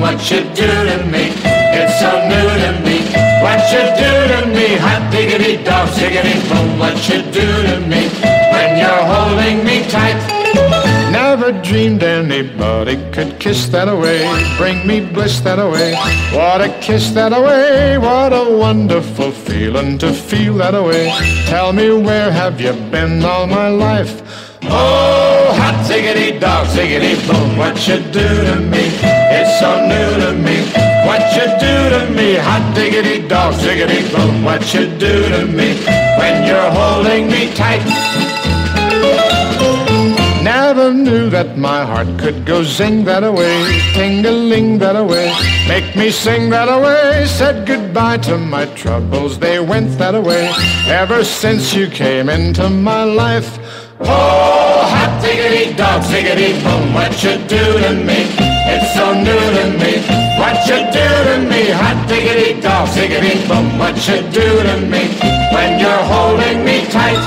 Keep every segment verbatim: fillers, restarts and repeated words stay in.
what you do to me. It's so new to me. What you do to me, hot diggity dog, ziggity boom. What you do to me when you're holding me tight. Never dreamed anybody could kiss that away, bring me bliss that away. What a kiss that away, what a wonderful feeling to feel that away. Tell me, where have you been all my life? Oh, hot ziggity dog, ziggity boom. What you do to me, it's so new to me. What you do to me, hot diggity dog, ziggity boom. What you do to me when you're holding me tight. Never knew that my heart could go zing that away, ting-a-ling that away, make me sing that away. Said goodbye to my troubles, they went that away. Ever since you came into my life. Oh, hot diggity dog, ziggity boom. What you do to me, it's so new to me. What you do to me, hot diggity dog, ziggity boom. What you do to me when you're holding me tight.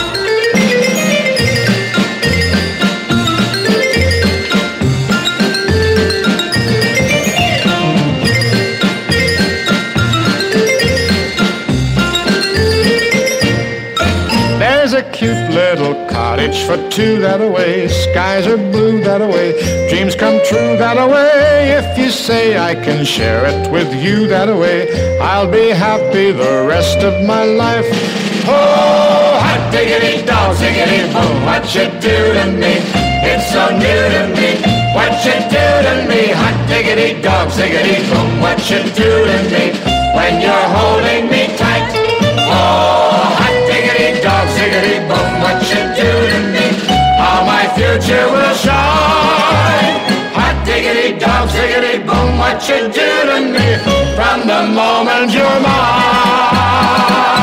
A cute little cottage for two that away. Skies are blue that away. Dreams come true that away. If you say I can share it with you that away, I'll be happy the rest of my life. Oh, hot diggity dog, ziggity boom. What you do to me, it's so new to me. What you do to me, hot diggity dog, ziggity boom. What you do to me when you're holding me tight. Oh, hot diggity dog, ziggity boom. What you do to me, how my future will shine. Hot diggity dog, ziggity boom. What you do to me from the moment you're mine.